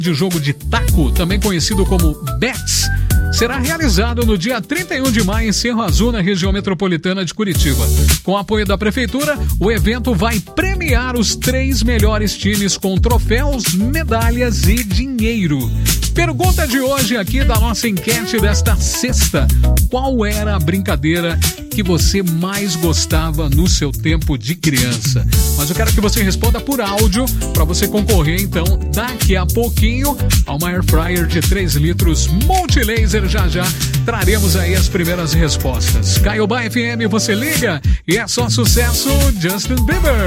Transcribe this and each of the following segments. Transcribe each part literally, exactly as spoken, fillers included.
de jogo de taco, também conhecido como Bets, será realizado no dia trinta e um de maio em Cerro Azul, na região metropolitana de Curitiba. Com apoio da Prefeitura, o evento vai premiar os três melhores times com troféus, medalhas e dinheiro. Pergunta de hoje aqui da nossa enquete desta sexta: qual era a brincadeira que você mais gostava no seu tempo de criança? Mas eu quero que você responda por áudio para você concorrer, então, daqui a pouquinho a uma Air Fryer de três litros Multilaser. Já já traremos aí as primeiras respostas. Caiobá F M, você liga e é só sucesso. Justin Bieber.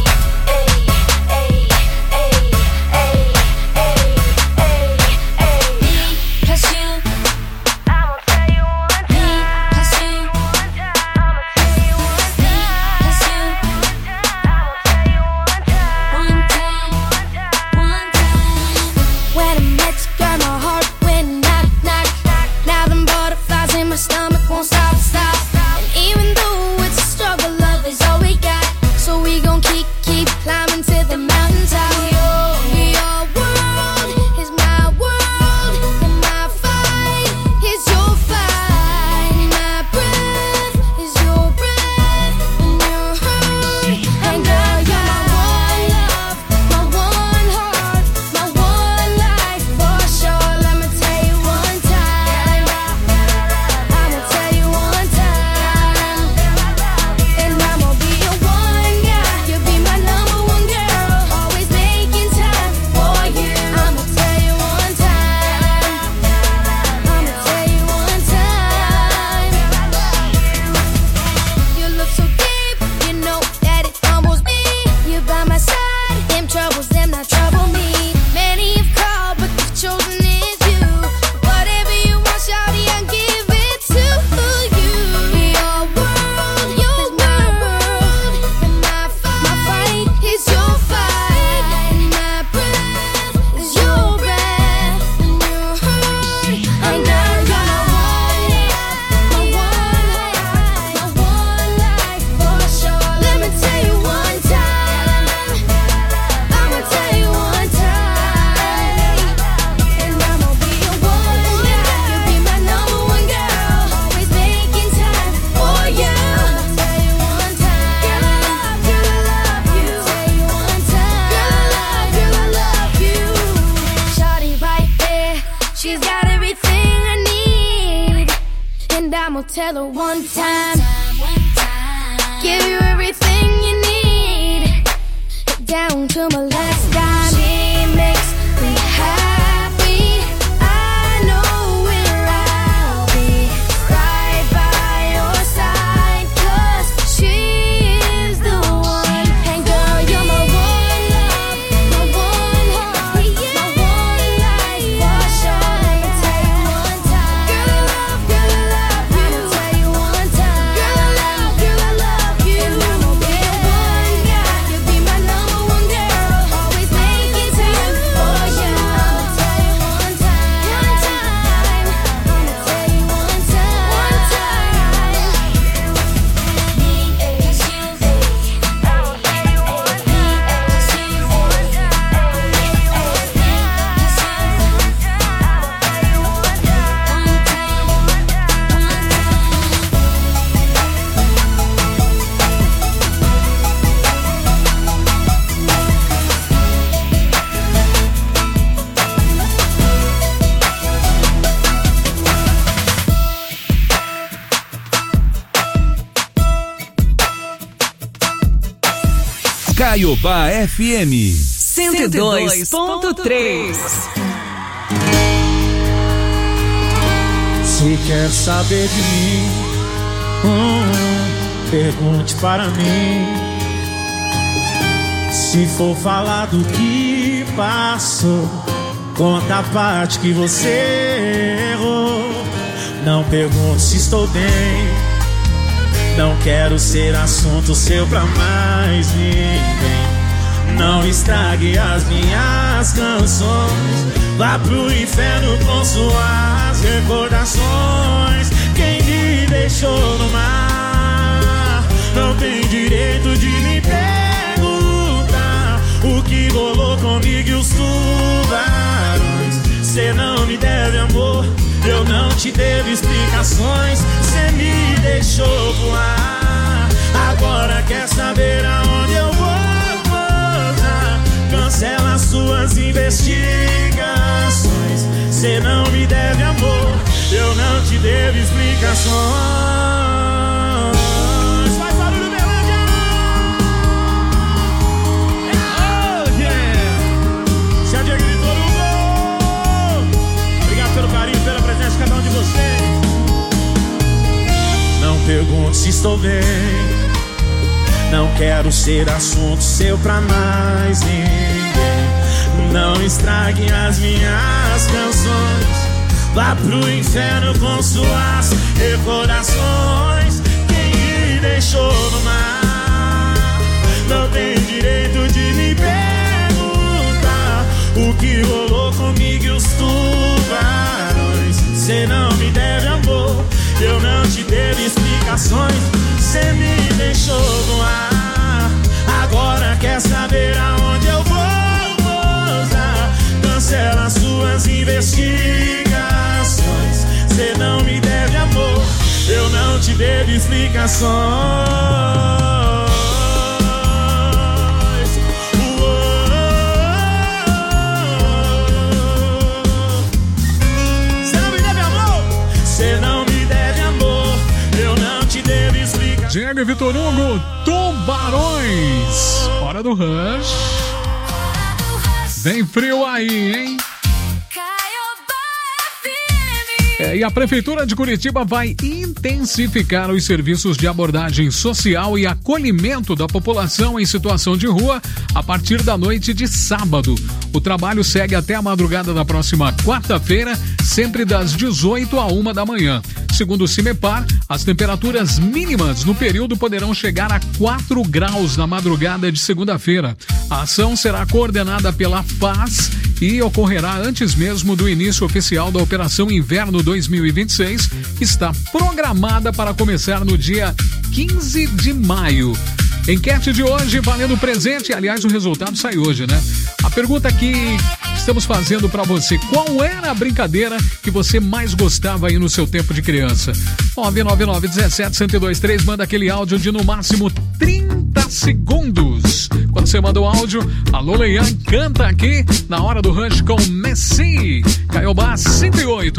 Tell her one time, give you everything you need, down to my last dime. She makes me happy. I know where I'll be, right by your side, 'cause she is the one. And girl, you're my one love, my one heart, my one life for sure. Let me tell you one time, girl, I love, girl, I love you. Caiobá F M cento e dois ponto três. Se quer saber de mim, hum, pergunte para mim. Se for falar do que passou, conta a parte que você errou. Não pergunte se estou bem, não quero ser assunto seu pra mais ninguém. Não estrague as minhas canções, vá pro inferno com suas recordações. Quem me deixou no mar não tem direito de me perguntar o que rolou comigo e os tubarões. Cê não me deve amor, eu não te devo explicações. Cê me deixou voar, agora quer saber aonde eu vou posar. Cancela suas investigações. Cê não me deve amor, eu não te devo explicações. Faz barulho, Berlândia! Oh, yeah! Se a Diego gritou no gol. Obrigado pelo carinho, pela presença de cada um de vocês. Não pergunte se estou bem, não quero ser assunto seu pra mais ninguém. Não estrague as minhas canções, vá pro inferno com suas recordações. Quem me deixou no mar não tem direito de me perguntar o que rolou comigo e os tubarões. Cê não me deve amor, eu não te devo explicações. Cê me deixou no ar, agora quer saber aonde eu vou posar. Cancela suas investigações. Cê não me deve amor, eu não te devo explicações. Cê não me deve amor, cê não me deve amor, eu não te devo explicações. Diego e Vitor Hugo, Tubarões. Hora do Rush. Vem frio aí, hein? É, e a Prefeitura de Curitiba vai intensificar os serviços de abordagem social e acolhimento da população em situação de rua a partir da noite de sábado. O trabalho segue até a madrugada da próxima quarta-feira, sempre das dezoito à uma da manhã. Segundo o Cimepar, as temperaturas mínimas no período poderão chegar a quatro graus na madrugada de segunda-feira. A ação será coordenada pela F A S e ocorrerá antes mesmo do início oficial da Operação Inverno dois mil e vinte e seis, que está programada para começar no dia quinze de maio. Enquete de hoje valendo presente, aliás, o resultado sai hoje, né? A pergunta que estamos fazendo para você: qual era a brincadeira que você mais gostava aí no seu tempo de criança? nove nove nove, um sete, um zero dois três, manda aquele áudio de no máximo trinta segundos. Quando você manda o áudio, a Lola Ian canta aqui na Hora do Rush com Messi. Caiobá cento e oito.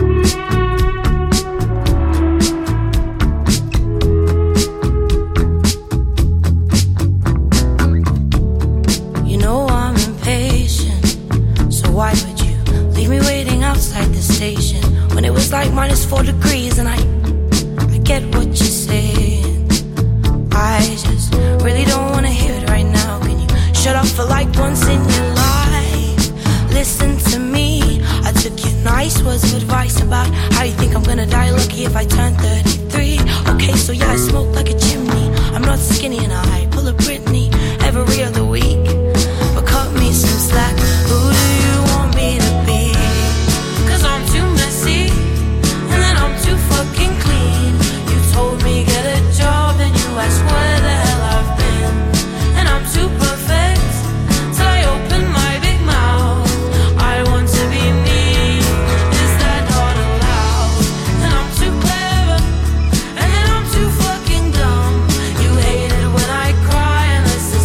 Why would you leave me waiting outside the station when it was like minus four degrees? And I, I get what you're saying. I just really don't want to hear it right now. Can you shut up for like once in your life? Listen to me. I took your nice words of advice about how you think I'm gonna die lucky if I turn thirty-three. Okay, so yeah, I smoke like a chimney. I'm not skinny and I pull a Britney every other week. But cut me some slack. Who do you want me to be? Cause I'm too messy and then I'm too fucking clean. You told me get a job and you asked where the hell I've been. And I'm too perfect till I open my big mouth. I want to be me, is that not allowed? And I'm too clever and then I'm too fucking dumb. You hate it when I cry and listen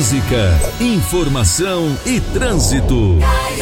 música, informação e trânsito.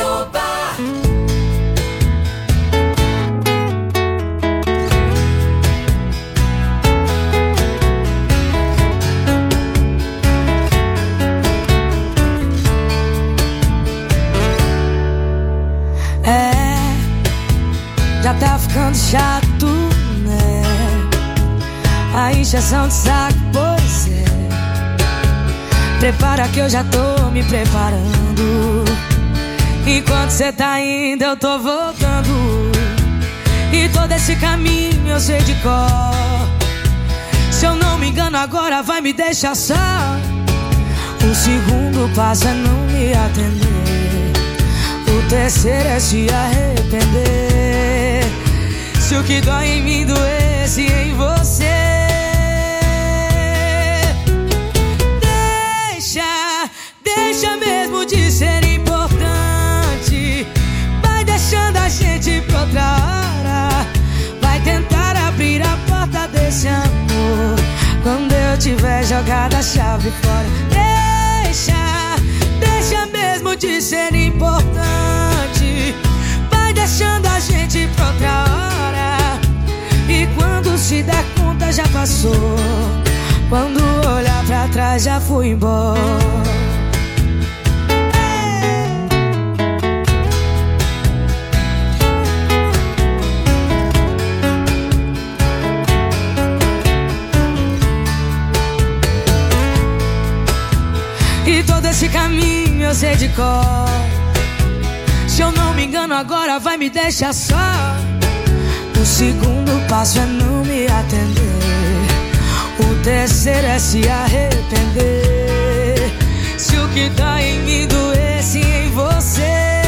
É, já tá ficando chato, né? A encheção de saco, pois é. Prepara que eu já tô me preparando. Enquanto cê tá indo, eu tô voltando. E todo esse caminho eu sei de cor. Se eu não me engano, agora vai me deixar só. O segundo passo é não me atender. O terceiro é se arrepender. Se o que dói em mim doesse em você. Deixa mesmo de ser importante. Vai deixando a gente pra outra hora. Vai tentar abrir a porta desse amor quando eu tiver jogado a chave fora. Deixa, deixa mesmo de ser importante. Vai deixando a gente pra outra hora. E quando se der conta já passou. Quando olhar pra trás já fui embora. E todo esse caminho eu sei de cor. Se eu não me engano, agora vai me deixar só. O segundo passo é não me atender. O terceiro é se arrepender. Se o que tá em mim doesse em você.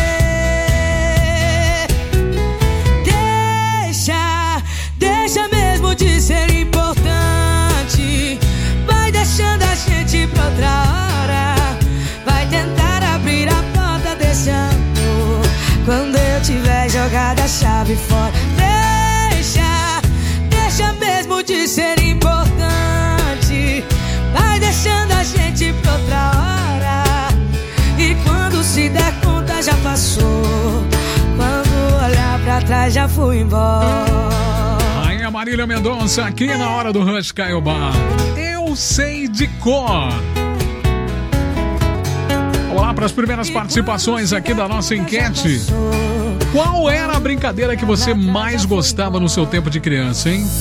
Deixa, deixa mesmo de ser importante. Vai deixando a gente pra outra hora. Vai tentar abrir a porta desse amor quando eu tiver jogado a chave fora. Deixa, deixa mesmo de ser importante. Vai deixando a gente pra outra hora. E quando se der conta já passou. Quando olhar pra trás já fui embora. Aí a Marília Mendonça aqui na hora do Rush Caiobá. Eu sei de cor. Vamos lá para as primeiras participações aqui da nossa enquete. Qual era a brincadeira que você mais gostava no seu tempo de criança, hein?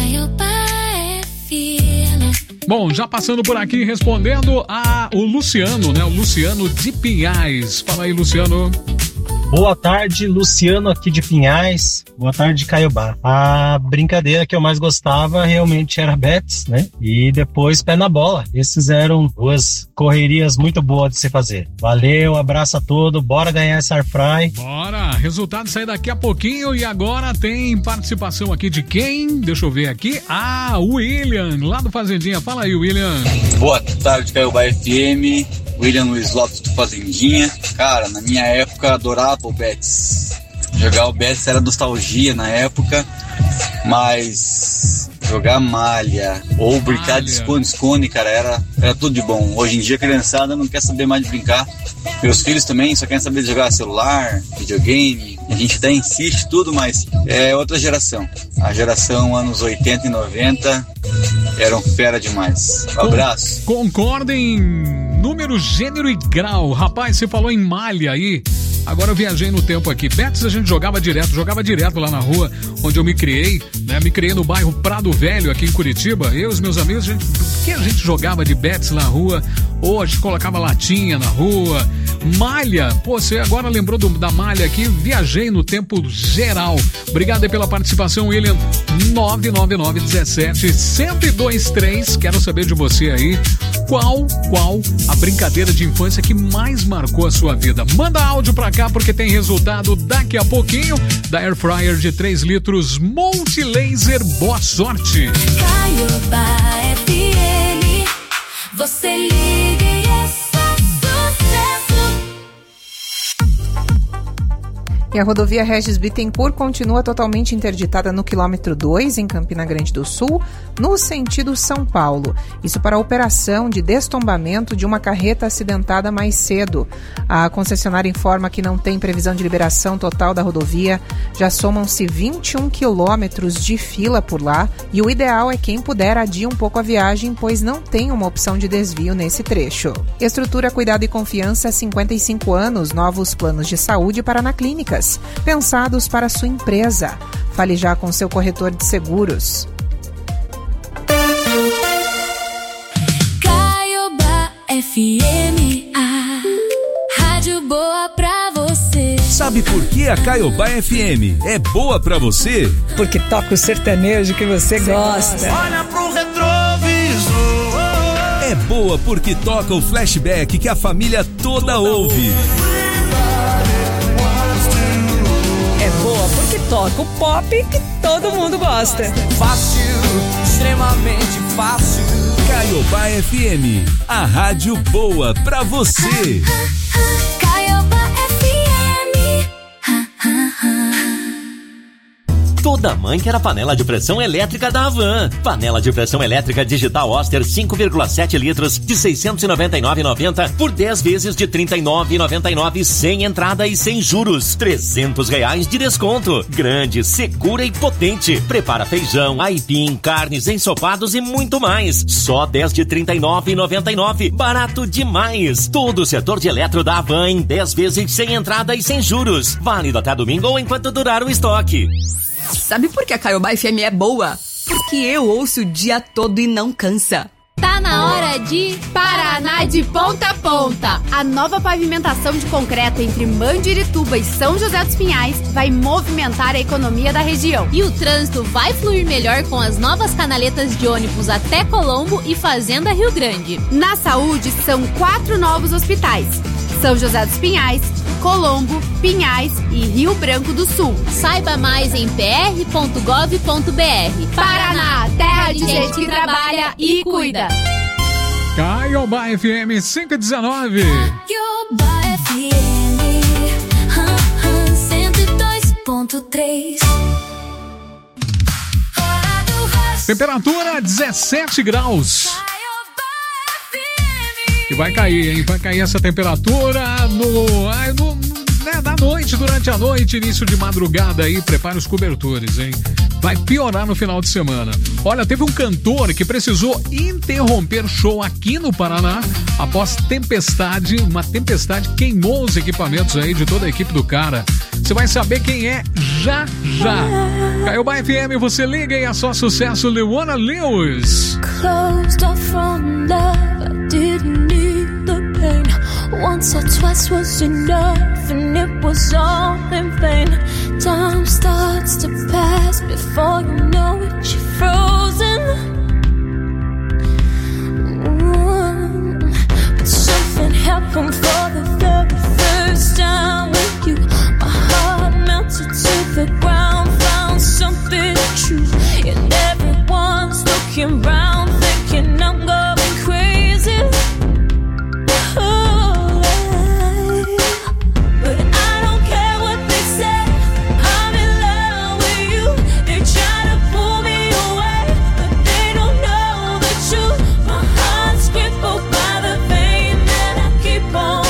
Bom, já passando por aqui, respondendo a o Luciano, né? O Luciano de Pinhais. Fala aí, Luciano. Boa tarde, Luciano aqui de Pinhais. Boa tarde, Caiobá. A brincadeira que eu mais gostava realmente era bets, né? E depois pé na bola. Esses eram duas correrias muito boas de se fazer. Valeu, abraço a todos. Bora ganhar essa Airfry. Bora, resultado sai daqui a pouquinho. E agora tem participação aqui de quem? Deixa eu ver aqui. Ah, o William, lá do Fazendinha. Fala aí, William. Boa tarde, Caiobá F M. William Luiz Lopes do Fazendinha. Cara, na minha época adorava o Betis. Jogar o Betis era nostalgia na época, mas jogar malha ou brincar malha. de esconde-esconde, cara, era, era tudo de bom. Hoje em dia a criançada não quer saber mais de brincar. Meus filhos também só querem saber de jogar celular, videogame. A gente até insiste tudo, mas é outra geração. A geração anos oitenta e noventa eram fera demais. Um abraço. Concordem número, gênero e grau. Rapaz, você falou em malha aí. Agora eu viajei no tempo aqui. Betis a gente jogava direto, jogava direto lá na rua onde eu me criei, né? Me criei no bairro Prado Velho, aqui em Curitiba. Eu e os meus amigos, a gente, o que a gente jogava de Betis na rua? Ou a gente colocava latinha na rua. Malha, pô, você agora lembrou do, da malha aqui. Viajei no tempo geral. Obrigado aí pela participação, William. nove nove nove um sete, um zero dois três. Quero saber de você aí. Qual, qual a brincadeira de infância que mais marcou a sua vida? Manda áudio pra cá porque tem resultado daqui a pouquinho da Air Fryer de três litros Multilaser. Boa sorte! Caiobá F M, você liga e é só sucesso. E a rodovia Regis Bittencourt continua totalmente interditada no quilômetro dois, em Campina Grande do Sul, no sentido São Paulo. Isso para a operação de destombamento de uma carreta acidentada mais cedo. A concessionária informa que não tem previsão de liberação total da rodovia. Já somam-se vinte e um quilômetros de fila por lá e o ideal é quem puder adie um pouco a viagem, pois não tem uma opção de desvio nesse trecho. Estrutura, Cuidado e Confiança, cinquenta e cinco anos, novos planos de saúde para na Clínicas, pensados para sua empresa. Fale já com seu corretor de seguros. Caiobá F M, a rádio boa pra você. Sabe por que a Caiobá F M é boa pra você? Porque toca o sertanejo que você gosta. Olha pro retrovisor. É boa porque toca o flashback que a família toda ouve. É boa porque toca o pop que todo mundo gosta. Fácil, extremamente fácil. Caiobá F M, a rádio boa pra você. Caiobá F M. Toda mãe quer a panela de pressão elétrica da Havan. Panela de pressão elétrica digital Oster cinco vírgula sete litros de seiscentos e noventa e nove reais e noventa centavos por dez vezes de trinta e nove reais e noventa e nove centavos sem entrada e sem juros. trezentos reais de desconto. Grande, segura e potente. Prepara feijão, aipim, carnes, ensopados e muito mais. Só dez de trinta e nove reais e noventa e nove centavos. Barato demais. Todo o setor de eletro da Havan em dez vezes sem entrada e sem juros. Válido até domingo ou enquanto durar o estoque. Sabe por que a Caiobá F M é boa? Porque eu ouço o dia todo e não cansa. Tá na hora de Paraná de Ponta a Ponta. A nova pavimentação de concreto entre Mandirituba e São José dos Pinhais vai movimentar a economia da região. E o trânsito vai fluir melhor com as novas canaletas de ônibus até Colombo e Fazenda Rio Grande. Na saúde, são quatro novos hospitais: São José dos Pinhais, Colombo, Pinhais e Rio Branco do Sul. Saiba mais em p r ponto gov ponto b r. Paraná, terra de gente que trabalha e cuida. Caiobá F M cinco e dezenove. Caiobá F M cento e dois ponto três. Temperatura dezessete graus. E vai cair, hein? Vai cair essa temperatura no, ai, no, né, da noite, durante a noite, início de madrugada aí. Prepare os cobertores, hein? Vai piorar no final de semana. Olha, teve um cantor que precisou interromper show aqui no Paraná após tempestade. Uma tempestade queimou os equipamentos aí de toda a equipe do cara. Você vai saber quem é já, já. Caiobá F M, você liga e é só sucesso. Leona Lewis. Closed off from love, I didn't need the pain. Once or twice was enough, and it was all in vain. Time starts to pass before you know it, you're frozen. Ooh. But something happened for the very first time with you. My heart melted to the ground, found something true, and everyone's looking round, thinking I'm going crazy. Oh, but I don't care what they say. I'm in love with you. They try to pull me away, but they don't know the truth. My heart's crippled by the pain that I keep on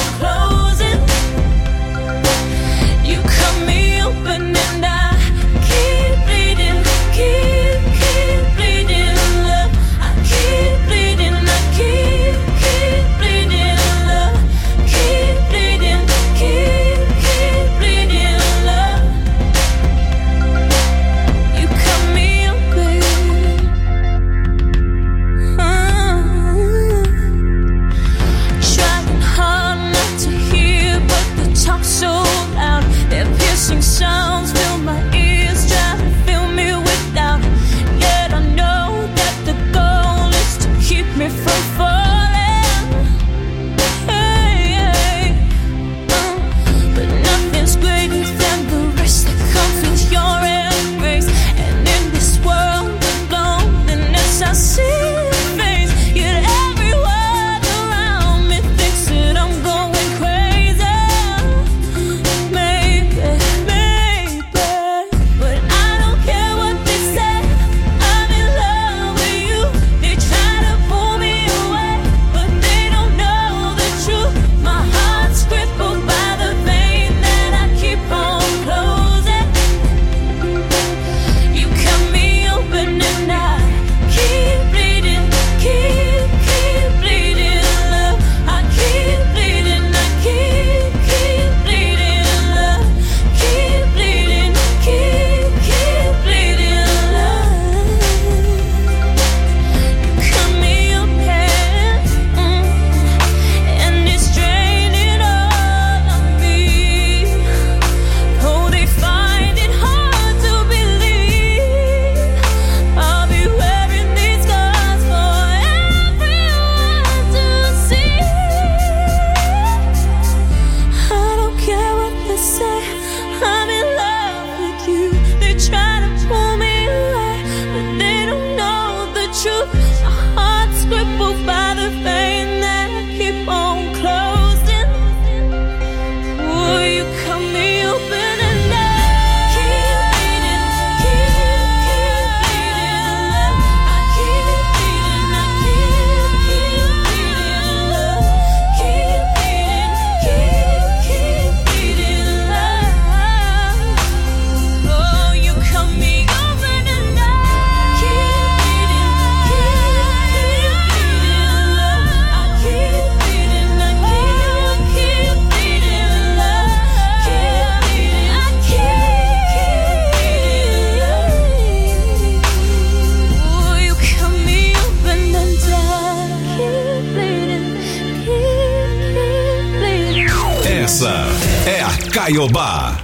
Essa é a Caiobá.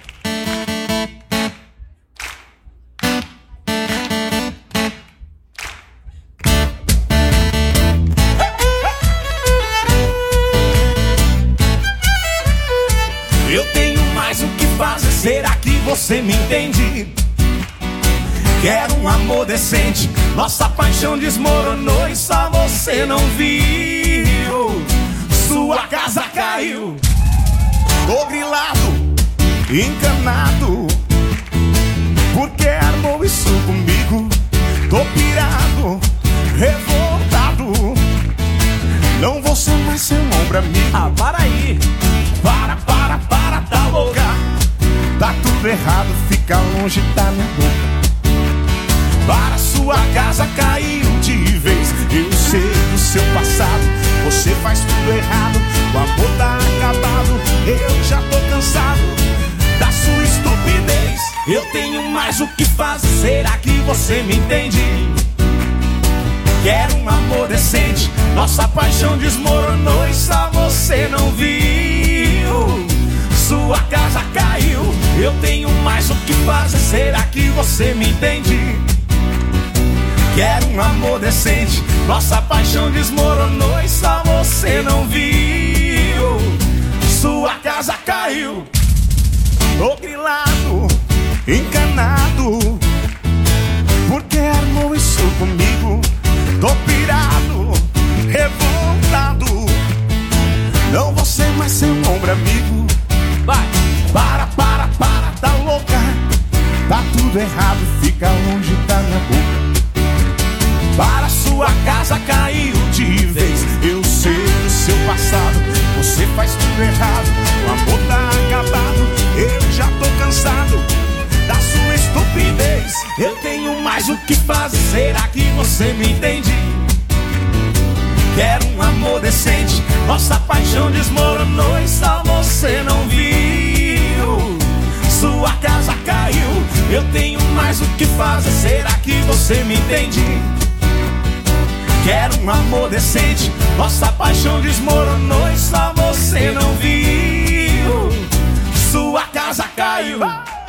Eu tenho mais o que fazer, será que você me entende? Quero um amor decente, nossa paixão desmoronou e só você não viu. Sua casa caiu, tô grilado, encanado, porque armou isso comigo. Tô pirado, revoltado, não vou ser mais seu ombro amigo. Ah, para aí, para, para, para, tá louca. Tá tudo errado, fica longe da minha boca. Para, sua casa caiu de vez. Eu sei do seu passado, você faz tudo errado. O amor tá acabado, eu já tô cansado da sua estupidez. Eu tenho mais o que fazer, será que você me entende? Quero um amor decente, nossa paixão desmoronou e só você não viu. Sua casa caiu, eu tenho mais o que fazer, será que você me entende? Quero um amor decente, nossa paixão desmoronou e só você não viu. Sua casa caiu, tô grilado, encanado, porque armou isso comigo. Tô pirado, revoltado, não vou ser mais seu ombro amigo. Vai, para, para, para, tá louca. Tá tudo errado, fica longe da minha boca. Para, sua casa caiu de vez. Eu sei do seu passado, você faz tudo errado. O amor tá acabado, eu já tô cansado da sua estupidez. Eu tenho mais o que fazer, será que você me entende? Quero um amor decente, nossa paixão desmoronou e só você não viu. Sua casa caiu, eu tenho mais o que fazer, será que você me entende? Quero um amor decente, nossa paixão desmoronou e só você não viu. Sua casa caiu.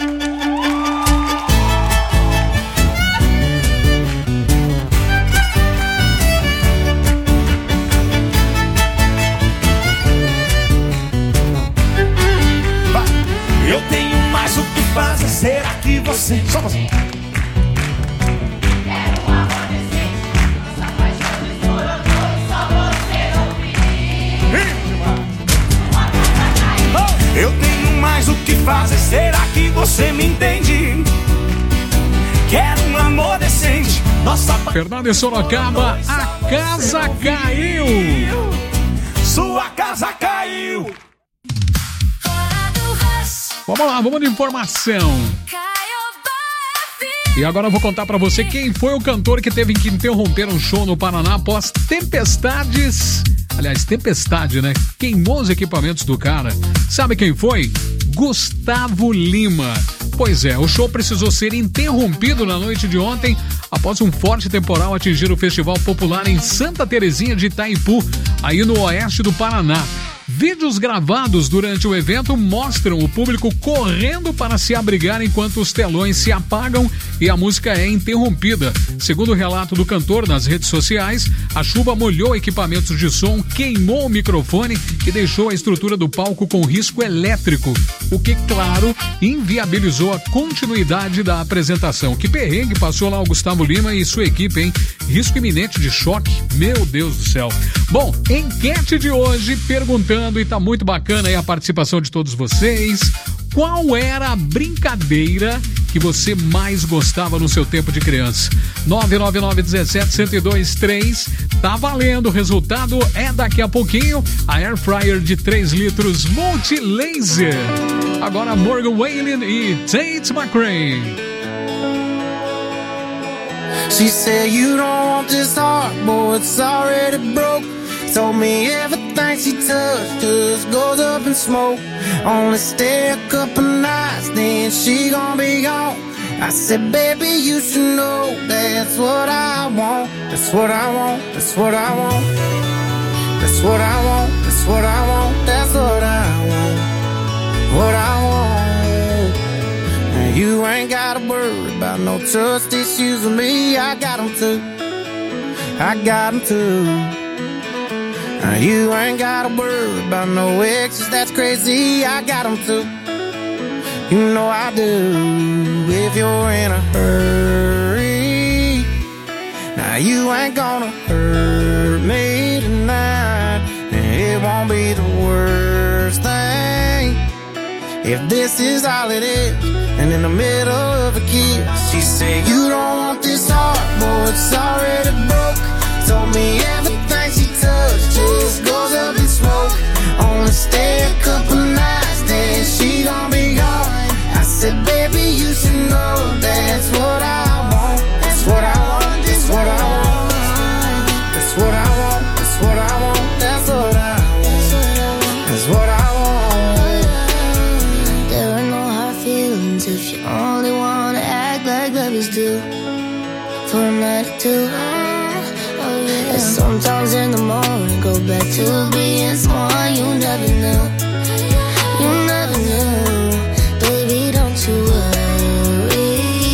Eu tenho mais o que fazer, será que você... Só você. Quero um amor decente, nossa paixão desmoronou e só você não viu. Eu tenho mais o que fazer, será que você me entende? Quero um amor decente, nossa paixão... Fernando e Sorocaba, a casa caiu. Sua casa caiu. Vamos lá, vamos de informação. E agora eu vou contar pra você quem foi o cantor que teve que interromper um show no Paraná após tempestades. Aliás, tempestade, né? Queimou os equipamentos do cara. Sabe quem foi? Gustavo Lima. Pois é, o show precisou ser interrompido na noite de ontem após um forte temporal atingir o Festival Popular em Santa Terezinha de Itaipu, aí no oeste do Paraná. Vídeos gravados durante o evento mostram o público correndo para se abrigar enquanto os telões se apagam e a música é interrompida. Segundo o relato do cantor nas redes sociais, a chuva molhou equipamentos de som, queimou o microfone e deixou a estrutura do palco com risco elétrico, o que, claro, inviabilizou a continuidade da apresentação. Que perrengue passou lá o Gustavo Lima e sua equipe, hein? Risco iminente de choque, meu Deus do céu. Bom, enquete de hoje perguntando, e tá muito bacana aí a participação de todos vocês. Qual era a brincadeira que você mais gostava no seu tempo de criança? nove nove nove um sete um zero dois três. Tá valendo, o resultado é daqui a pouquinho. A Air Fryer de três litros Multi-Laser. Agora Morgan Wallen e Tate McRae. She said you don't want this heart, boy, it's already broke. Told me everything she touched just goes up in smoke. Only stay a couple nights, then she gon' be gone. I said, baby, you should know that's what I want. That's what I want, that's what I want. That's what I want, that's what I want, that's what I want. got no trust issues with me. I got them too. I got them too. Now you ain't gotta worry about no exes, that's crazy. I got them too. You know I do. If you're in a hurry, now you ain't gonna hurt me tonight. It won't be the worst thing if this is all it is. And in the middle of a kiss, she said, you don't want this heart, boy, it's already broke. Told me everything she touched just goes up in smoke. Only stay a couple nights, then she gon' be gone. I said, baby, you should know that's what I want. That's what I want, that's what I want. That's what I want, that's what I want. That's what I want, that's what I want. There are no hard feelings if you only wanna act like lovers do. For a night or two. Oh yeah. And sometimes in the morning go back to being someone you never knew. You never knew. Baby, don't you worry.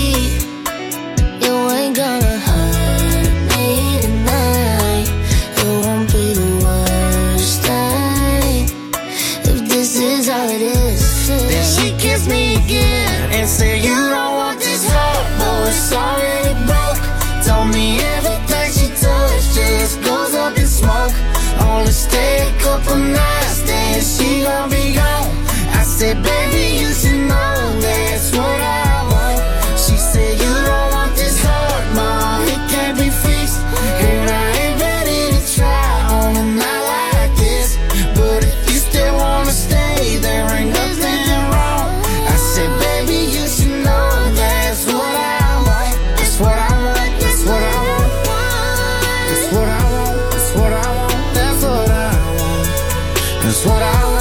You ain't gonna hurt me tonight. It won't be the worst thing if this is all it is. Then she kissed me again and said, you don't want this heart, boy, it's already broke. Told me everything she touched just goes up in smoke. Only stay a couple nights, then she gon' be gone. I said, baby, you should know that's what I want. She said, you don't want this heart, ma, it can't be fixed. And I ain't ready to try on a night like this. But if you still wanna stay, there ain't nothing wrong. I said, baby, you should know that's what I want. That's what I want, that's what I want. That's what I want, that's what I want. That's what I want. That's what I want.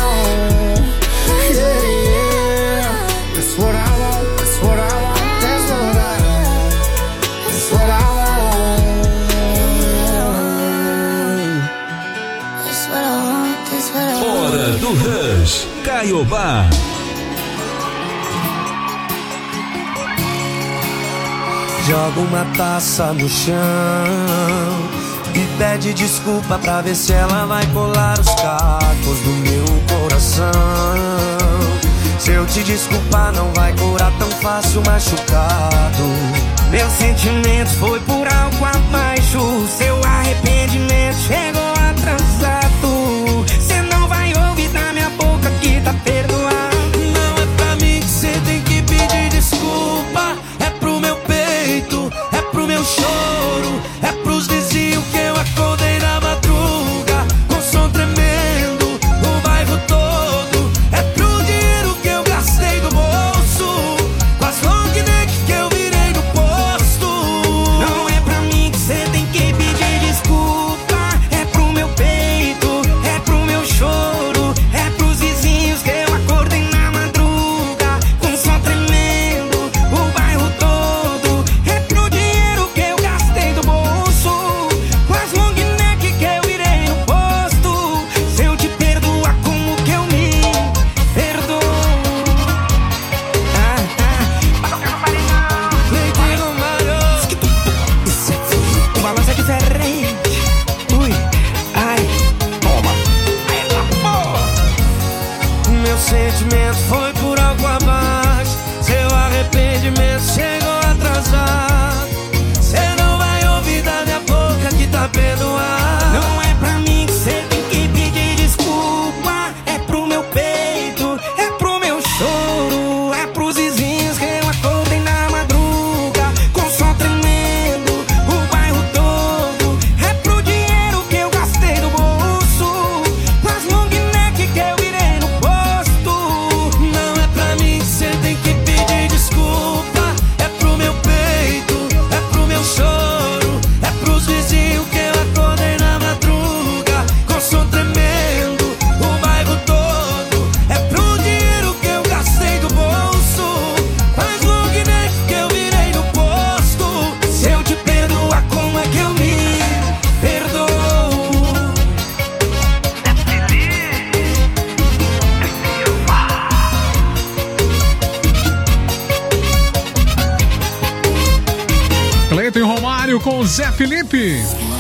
Yeah, yeah. That's what I want, that's what I want. That's what I want. That's what I want. That's what I want, that's what I want. Hora do Rush, Caiobá. Joga uma taça no chão e pede desculpa pra ver se ela vai colar os cacos do meu coração. Se eu te desculpar não vai curar tão fácil machucado. Meu sentimento foi por algo abaixo. Seu arrependimento chegou atrasado. Cê não vai ouvir da minha boca que tá perdoado. Não é pra mim que cê tem que pedir desculpa. É pro meu peito, é pro meu choro, é pros vizinhos que eu acordei na madruga com som tremendo, o bairro todo. É pro dinheiro que eu gastei do bolso, com as long neck que eu virei no posto. Não é pra mim que cê tem que pedir desculpa. É pro meu peito, é pro meu choro, é pros vizinhos que eu acordei na madruga com som tremendo, o bairro todo. É pro dinheiro que eu gastei do bolso, com as long neck que eu virei no posto. Se eu te perdoar, como que eu me perdoo? Ah, ah, leite Romário. Isso é frio. O balanço é diferente. Ui, ai, toma. Ai, tá bom. Meu sentimento foi por algo abaixo. Seu arrependimento chegou atrasado. Cê não vai ouvir da minha boca que tá perdoado. Não é pra mim que cê tem que pedir desculpa. É pro meu peito, é pro meu choro, é pros vizinhos que eu acordei na madruga com som tremendo, o bairro todo. É pro dinheiro que eu gastei do bolso, com as long neck que eu virei no posto. Não é pra mim que cê tem que pedir desculpa. É pro meu peito, é pro meu choro, é pros vizinhos que eu acordei com o Zé Felipe.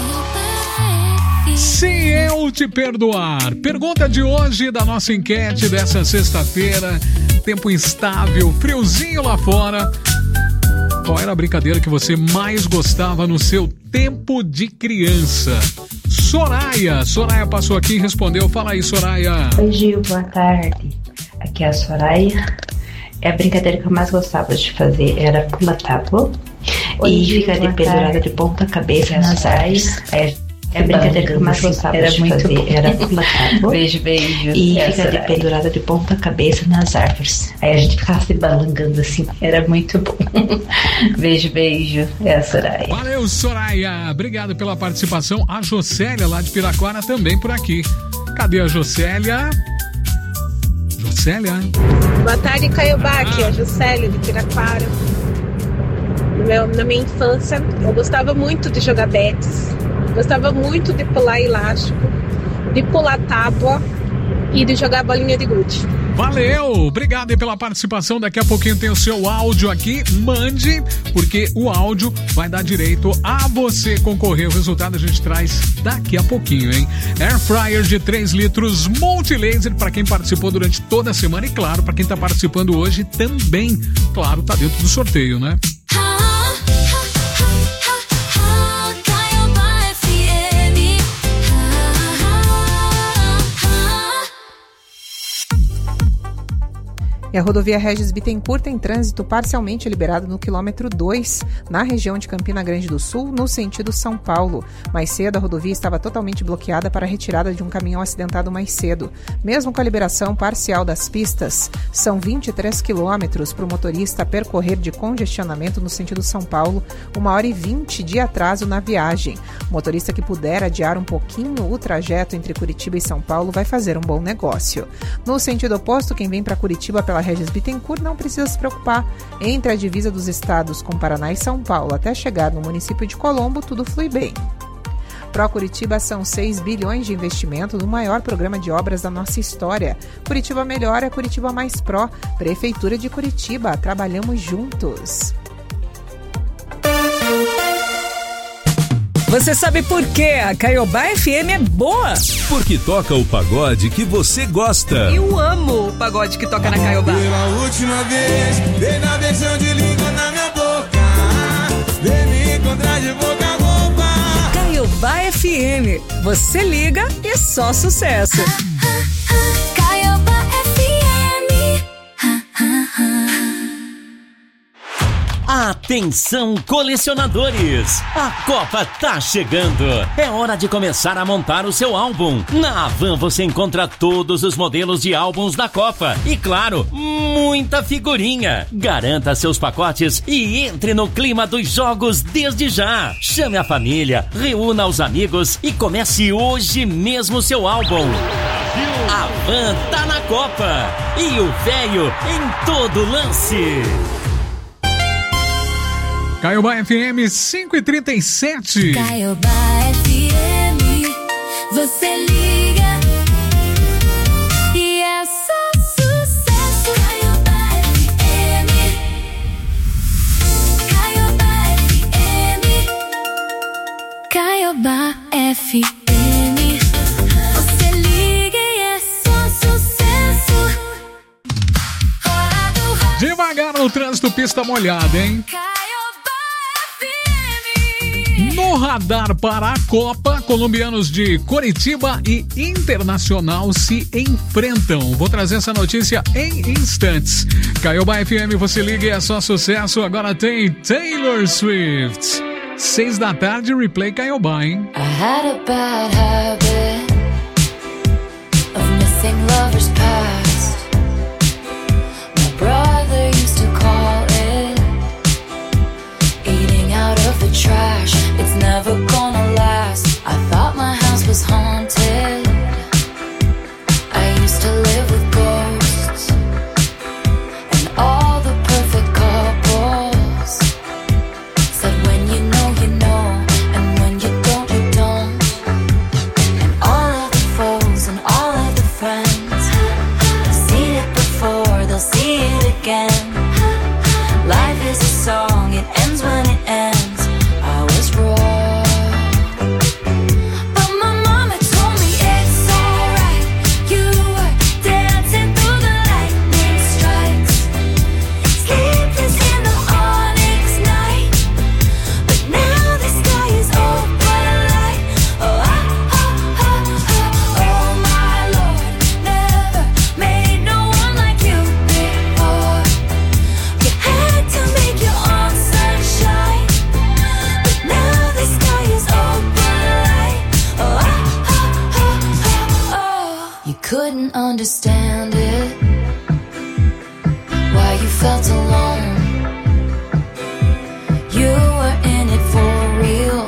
Se eu te perdoar. Pergunta de hoje da nossa enquete dessa sexta-feira. Tempo instável, friozinho lá fora. Qual era a brincadeira que você mais gostava no seu tempo de criança? Soraya, Soraya passou aqui e respondeu. Fala aí, Soraya. Oi, Gil, boa tarde. Aqui é a Soraya. É a brincadeira que eu mais gostava de fazer era pula tábua e ficar de pendurada de ponta cabeça nas árvores. É, é a brincadeira que eu mais gostava era de fazer bom. Era pula tábua. Beijo, beijo. E é ficar de pendurada de ponta cabeça nas árvores. Aí a gente ficava se balangando assim. Era muito bom. Beijo, beijo. É a Soraya. Valeu, Soraya. Obrigado pela participação. A Jocélia lá de Piraquara também por aqui. Cadê a Jocélia? Jocélia? Boa tarde, Caiobá, aqui é a Jocélia de Piraquara. Meu, na minha infância, eu gostava muito de jogar betes, gostava muito de pular elástico, de pular tábua e de jogar bolinha de gude. Valeu, obrigado aí pela participação. Daqui a pouquinho tem o seu áudio aqui. Mande, porque o áudio vai dar direito a você concorrer. O resultado a gente traz daqui a pouquinho, hein? Air Fryer de três litros multilaser para quem participou durante toda a semana e, claro, para quem tá participando hoje também. Claro, tá dentro do sorteio, né? E a rodovia Regis Bittencourt tem trânsito parcialmente liberado no quilômetro dois, na região de Campina Grande do Sul, no sentido São Paulo. Mais cedo, a rodovia estava totalmente bloqueada para a retirada de um caminhão acidentado mais cedo. Mesmo com a liberação parcial das pistas, são vinte e três quilômetros para o motorista percorrer de congestionamento no sentido São Paulo, uma hora e vinte de atraso na viagem. O motorista que puder adiar um pouquinho o trajeto entre Curitiba e São Paulo vai fazer um bom negócio. No sentido oposto, quem vem para Curitiba pela Regis Bittencourt não precisa se preocupar. Entre a divisa dos estados com Paraná e São Paulo até chegar no município de Colombo, tudo flui bem. Pro Curitiba são seis bilhões de investimento no maior programa de obras da nossa história. Curitiba Melhora, Curitiba Mais Pro. Prefeitura de Curitiba, trabalhamos juntos. Você sabe por que a Caiobá F M é boa? Porque toca o pagode que você gosta. Eu amo o pagode que toca na Caiobá. Pela última vez, dei na versão de língua na minha boca. Vem me encontrar de boca a boca. Caiobá F M. Você liga e só sucesso. Caiobá F M. Atenção, colecionadores! A Copa tá chegando! É hora de começar a montar o seu álbum. Na Havan você encontra todos os modelos de álbuns da Copa e, claro, muita figurinha. Garanta seus pacotes e entre no clima dos jogos desde já. Chame a família, reúna os amigos e comece hoje mesmo seu álbum. A Havan tá na Copa e o velho em todo lance. Caiobá F M cinco e trinta e sete. Caiobá F M, você liga e é só sucesso. Caiobá F M, Caiobá F M, Caiobá F M, você liga e é só sucesso. Devagar no trânsito, pista molhada, hein? No radar para a Copa, colombianos de Coritiba e Internacional se enfrentam. Vou trazer essa notícia em instantes. Caiobá F M, você liga e é só sucesso. Agora tem Taylor Swift. Seis da tarde, replay Caiobá, hein? I had a bad habit of missing lovers past. My brother used to call it eating out of the trash. It's never gonna last. I thought my house was haunted. I used to live with ghosts and all the perfect couples said when you know, you know, and when you don't, you don't. And all of the foes and all of the friends understand it. Why you felt alone. You were in it for real.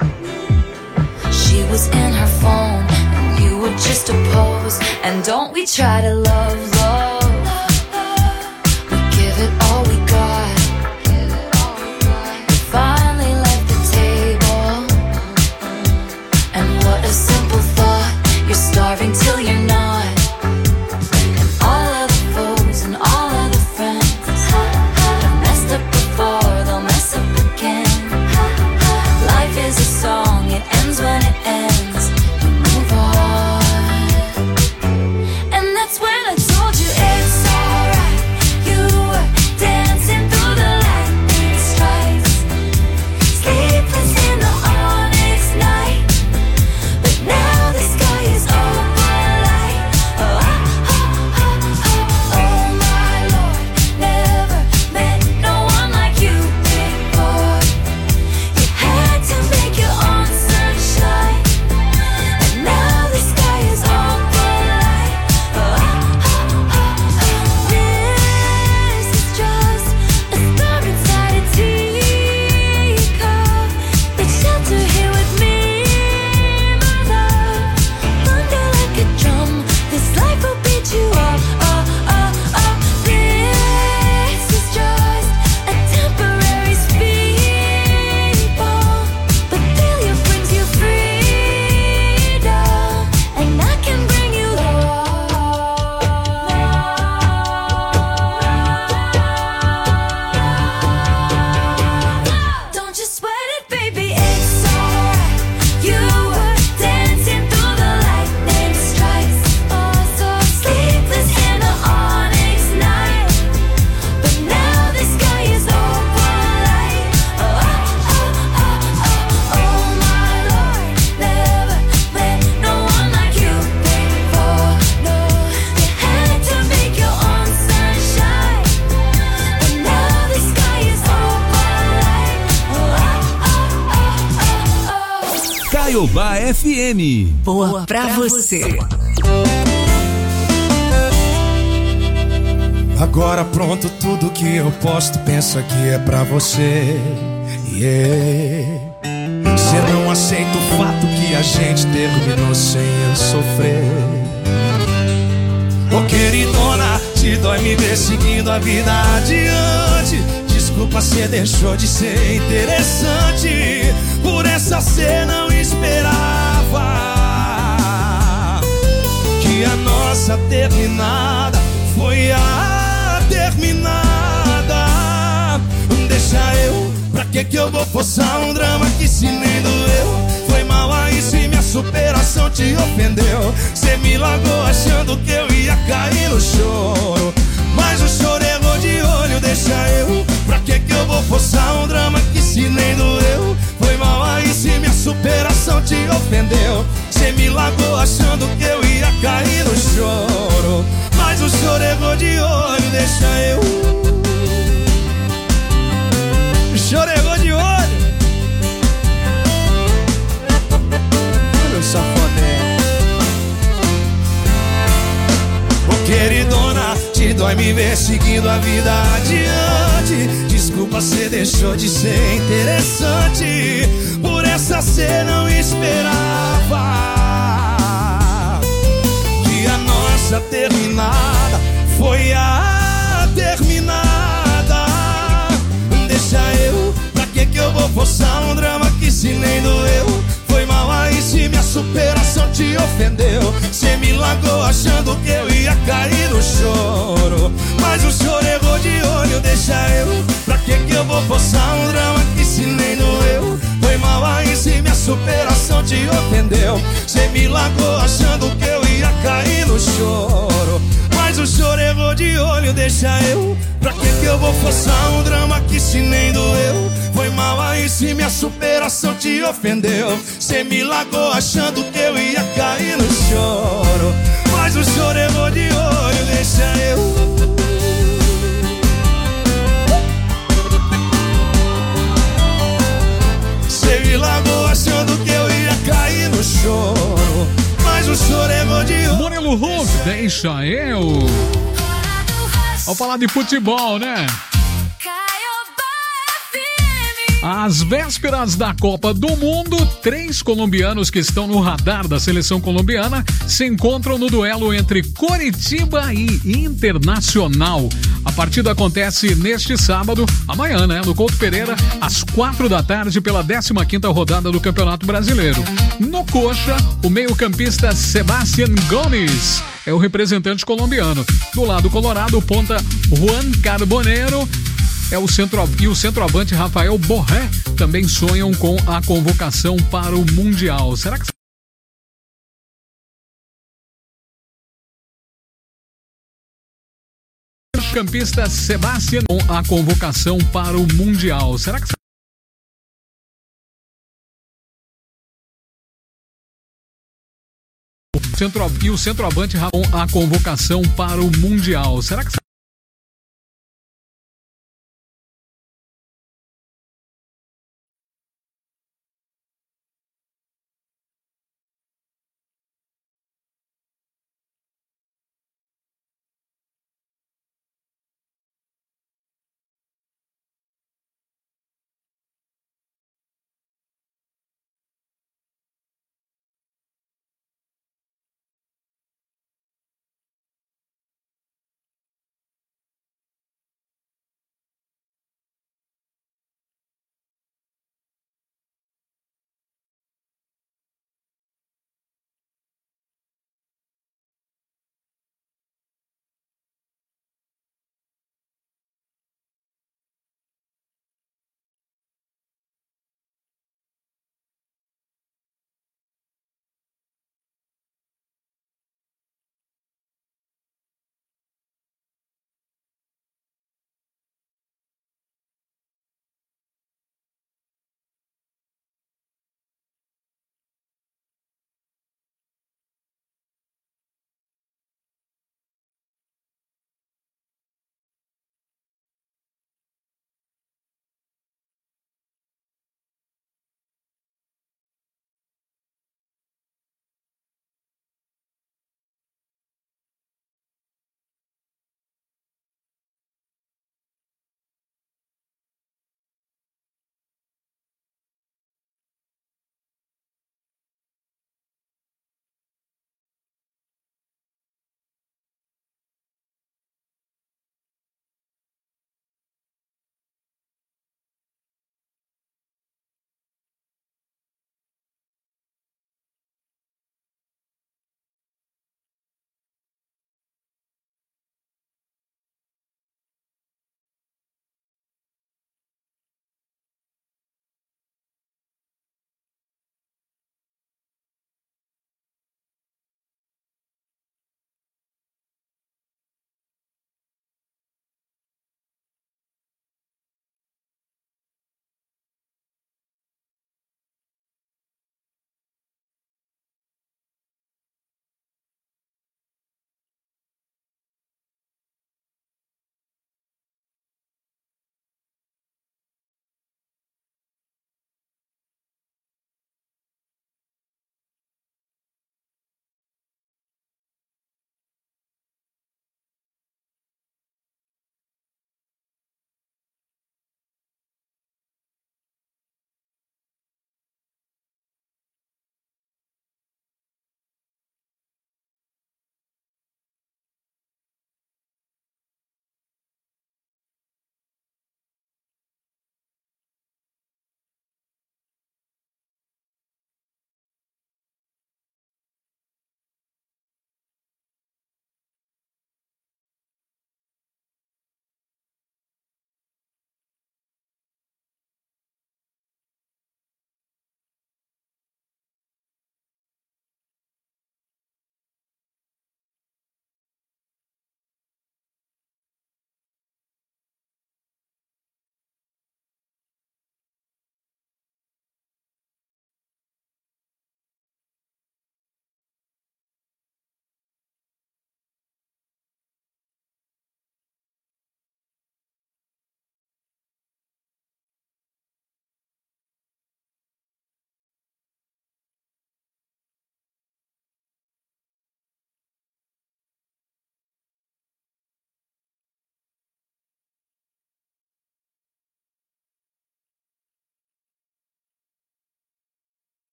She was in her phone and you were just a pose. And don't we try to love, love. We give it all we got. We finally left the table. And what a simple thought. You're starving till you're not. And all of the foes and all of the friends have messed up before, they'll mess up again. Life is a song, it ends when it ends. You move on. And that's when I told you it's alright. You were dancing through the lightning strikes, sleepless in the onyx night. But now the sky is overlight. Oh, oh, oh, oh, oh my Lord, never met no one like you before. You had to make your own sunshine, and now the sky is overlight. Oh, oh, oh, oh, this is just a star inside a teacup. Let's shelter here with me, my love. Thunder like a drum, this life will beat you up. Oh, oh, oh, this is just a temporary speed bump, but failure brings you freedom, and I can bring you love. Don't you sweat it, baby, it's alright. You were dancing through the lightning strikes, oh so sleepless in the onyx night. But now the sky is overlight. Oh, oh, oh, oh, oh, oh my Lord, never met no one like you before. No, you had to make your own sunshine, but now the sky is overlight. Oh, oh, oh, oh, oh, oh. Caiobá F M. Boa pra você. Agora pronto, tudo que eu posto, pensa que é pra você. Yeah. Cê não aceita o fato que a gente terminou sem eu sofrer. Ô queridona, te dói me ver seguindo a vida adiante. Desculpa, cê deixou de ser interessante. Por essa cê não esperava que a nossa terminada foi a terminada. Deixa eu, pra que que eu vou forçar um drama que se nem doeu? Foi mal aí se minha superação te ofendeu. Cê me largou achando que eu ia cair no choro, mas o choro errou de olho. Deixa eu, pra que que eu vou forçar um drama que se nem doeu? Foi mal aí se minha superação te ofendeu. Cê me largou achando que eu ia cair no choro, mas o choro errou de olho. Deixa eu, o choro errou de olho. Meu safadão. Ô queridona, te dói me ver seguindo a vida adiante. Desculpa, cê deixou de ser interessante. Por essa cê não esperava que a nossa terminada foi a terminada. Deixa eu, pra que que eu vou forçar um drama que se nem doeu? Foi mal aí se minha superação te ofendeu. Cê me largou achando que eu ia cair no choro, mas o choro errou de olho. Deixa eu, pra que que eu vou forçar um drama que se nem doeu? Foi mal aí se minha superação te ofendeu. Cê me largou achando que eu ia cair no choro, mas o choro errou de olho. Deixa eu, pra que que eu vou forçar um drama que se nem doeu? Foi mal aí se minha superação te ofendeu. Cê me largou achando que eu ia cair no choro, mas o choro errou de olho. Deixa eu, cê me largou achando que eu ia cair no choro, mas o choro errou de olho. Murilo Hulk, deixa Vamos falar de futebol, né? Às vésperas da Copa do Mundo, três colombianos que estão no radar da seleção colombiana se encontram no duelo entre Coritiba e Internacional. A partida acontece neste sábado, amanhã, né? No Couto Pereira, às quatro da tarde, pela décima quinta rodada do Campeonato Brasileiro. No Coxa, o meio-campista Sebastián Gómez é o representante colombiano. Do lado colorado, o ponta Juan Carbonero é o centro, e o centroavante Rafael Borré também sonham com a convocação para o Mundial. Será que o campista Sebastián com a convocação para o Mundial? Será que o centro, e o centroavante com a convocação para o Mundial? Será que